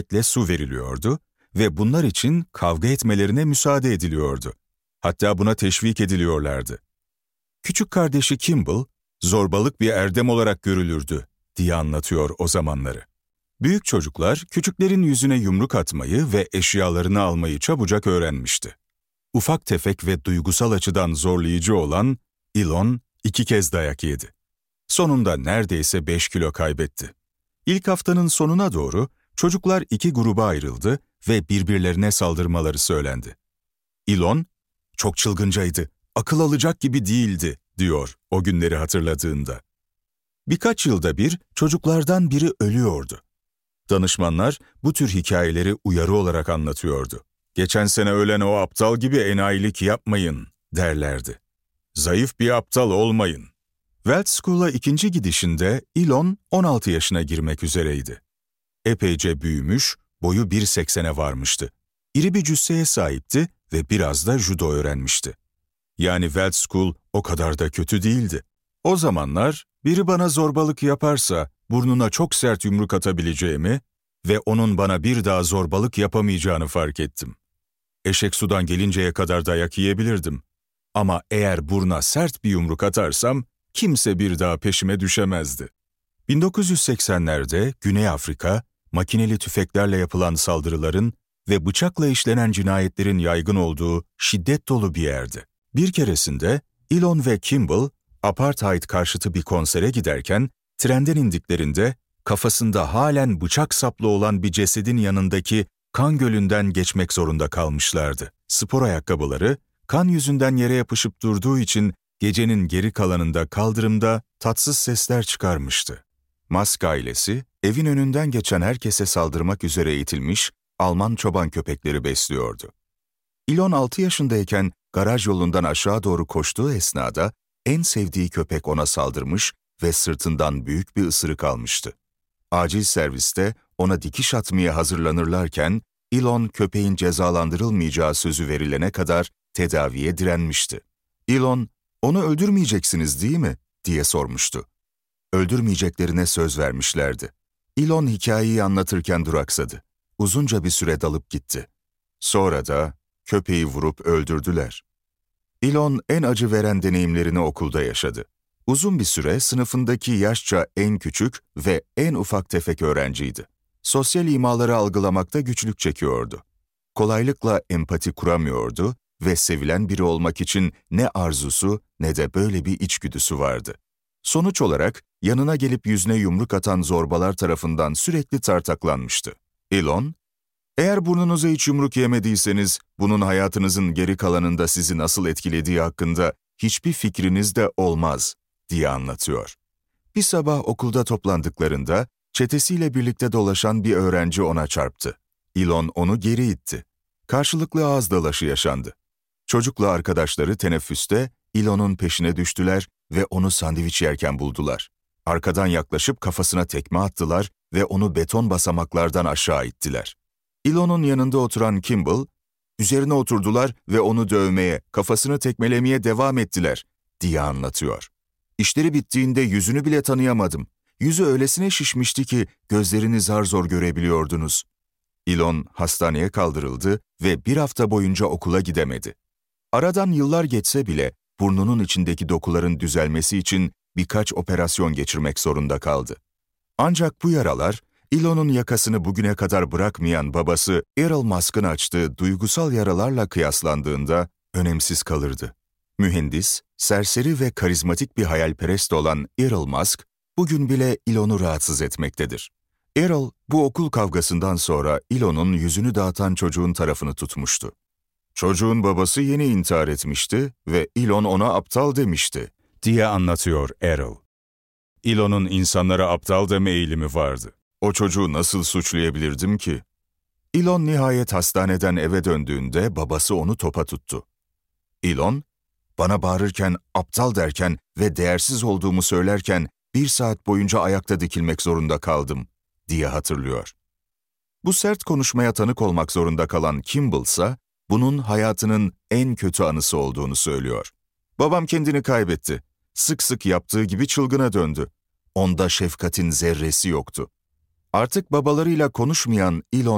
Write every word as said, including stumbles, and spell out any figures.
su veriliyordu ve bunlar için kavga etmelerine müsaade ediliyordu. Hatta buna teşvik ediliyorlardı. Küçük kardeşi Kimball, zorbalık bir erdem olarak görülürdü diye anlatıyor o zamanları. Büyük çocuklar küçüklerin yüzüne yumruk atmayı ve eşyalarını almayı çabucak öğrenmişti. Ufak tefek ve duygusal açıdan zorlayıcı olan Elon iki kez dayak yedi. Sonunda neredeyse beş kilo kaybetti. İlk haftanın sonuna doğru çocuklar iki gruba ayrıldı ve birbirlerine saldırmaları söylendi. Elon, "Çok çılgıncaydı, akıl alacak gibi değildi," diyor o günleri hatırladığında. Birkaç yılda bir çocuklardan biri ölüyordu. Danışmanlar bu tür hikayeleri uyarı olarak anlatıyordu. "Geçen sene ölen o aptal gibi enayilik yapmayın," derlerdi. "Zayıf bir aptal olmayın." Weld School'a ikinci gidişinde Elon on altı yaşına girmek üzereydi. Epeyce büyümüş, boyu bir seksene varmıştı. İri bir cüsseye sahipti ve biraz da judo öğrenmişti. Yani Weld School o kadar da kötü değildi. O zamanlar biri bana zorbalık yaparsa burnuna çok sert yumruk atabileceğimi ve onun bana bir daha zorbalık yapamayacağını fark ettim. Eşek sudan gelinceye kadar dayak yiyebilirdim. Ama eğer buruna sert bir yumruk atarsam kimse bir daha peşime düşemezdi. bin dokuz yüz seksenlerde Güney Afrika, makineli tüfeklerle yapılan saldırıların ve bıçakla işlenen cinayetlerin yaygın olduğu şiddet dolu bir yerdi. Bir keresinde Elon ve Kimball, apartheid karşıtı bir konsere giderken trenden indiklerinde kafasında halen bıçak saplı olan bir cesedin yanındaki kan gölünden geçmek zorunda kalmışlardı. Spor ayakkabıları kan yüzünden yere yapışıp durduğu için gecenin geri kalanında kaldırımda tatsız sesler çıkarmıştı. Musk ailesi, evin önünden geçen herkese saldırmak üzere eğitilmiş Alman çoban köpekleri besliyordu. Elon altı yaşındayken garaj yolundan aşağı doğru koştuğu esnada en sevdiği köpek ona saldırmış ve sırtından büyük bir ısırık almıştı. Acil serviste ona dikiş atmaya hazırlanırlarken Elon köpeğin cezalandırılmayacağı sözü verilene kadar tedaviye direnmişti. Elon, "Onu öldürmeyeceksiniz değil mi?" diye sormuştu. Öldürmeyeceklerine söz vermişlerdi. Elon hikayeyi anlatırken duraksadı. Uzunca bir süre dalıp gitti. Sonra da köpeği vurup öldürdüler. Elon en acı veren deneyimlerini okulda yaşadı. Uzun bir süre sınıfındaki yaşça en küçük ve en ufak tefek öğrenciydi. Sosyal imaları algılamakta güçlük çekiyordu. Kolaylıkla empati kuramıyordu ve sevilen biri olmak için ne arzusu ne de böyle bir içgüdüsü vardı. Sonuç olarak yanına gelip yüzüne yumruk atan zorbalar tarafından sürekli tartaklanmıştı. Elon, "Eğer burnunuza hiç yumruk yemediyseniz, bunun hayatınızın geri kalanında sizi nasıl etkilediği hakkında hiçbir fikriniz de olmaz," diye anlatıyor. Bir sabah okulda toplandıklarında çetesiyle birlikte dolaşan bir öğrenci ona çarptı. Elon onu geri itti. Karşılıklı ağız dalaşı yaşandı. Çocukla arkadaşları teneffüste Elon'un peşine düştüler ve onu sandviç yerken buldular. Arkadan yaklaşıp kafasına tekme attılar ve onu beton basamaklardan aşağı ittiler. Elon'un yanında oturan Kimball, "Üzerine oturdular ve onu dövmeye, kafasını tekmelemeye devam ettiler," diye anlatıyor. "İşleri bittiğinde yüzünü bile tanıyamadım. Yüzü öylesine şişmişti ki gözlerini zar zor görebiliyordunuz." Elon hastaneye kaldırıldı ve bir hafta boyunca okula gidemedi. Aradan yıllar geçse bile burnunun içindeki dokuların düzelmesi için birkaç operasyon geçirmek zorunda kaldı. Ancak bu yaralar, Elon'un yakasını bugüne kadar bırakmayan babası Errol Musk'ın açtığı duygusal yaralarla kıyaslandığında önemsiz kalırdı. Mühendis, serseri ve karizmatik bir hayalperest olan Errol Musk, bugün bile Elon'u rahatsız etmektedir. Errol, bu okul kavgasından sonra Elon'un yüzünü dağıtan çocuğun tarafını tutmuştu. "Çocuğun babası yeni intihar etmişti ve Elon ona aptal demişti," diye anlatıyor Errol. Elon'un insanlara aptal deme eğilimi vardı. "O çocuğu nasıl suçlayabilirdim ki?" Elon nihayet hastaneden eve döndüğünde babası onu topa tuttu. Elon, "Bana bağırırken, aptal derken ve değersiz olduğumu söylerken bir saat boyunca ayakta dikilmek zorunda kaldım," diye hatırlıyor. Bu sert konuşmaya tanık olmak zorunda kalan Kimball ise bunun hayatının en kötü anısı olduğunu söylüyor. "Babam kendini kaybetti. Sık sık yaptığı gibi çılgına döndü. Onda şefkatin zerresi yoktu. Artık babalarıyla konuşmayan Elon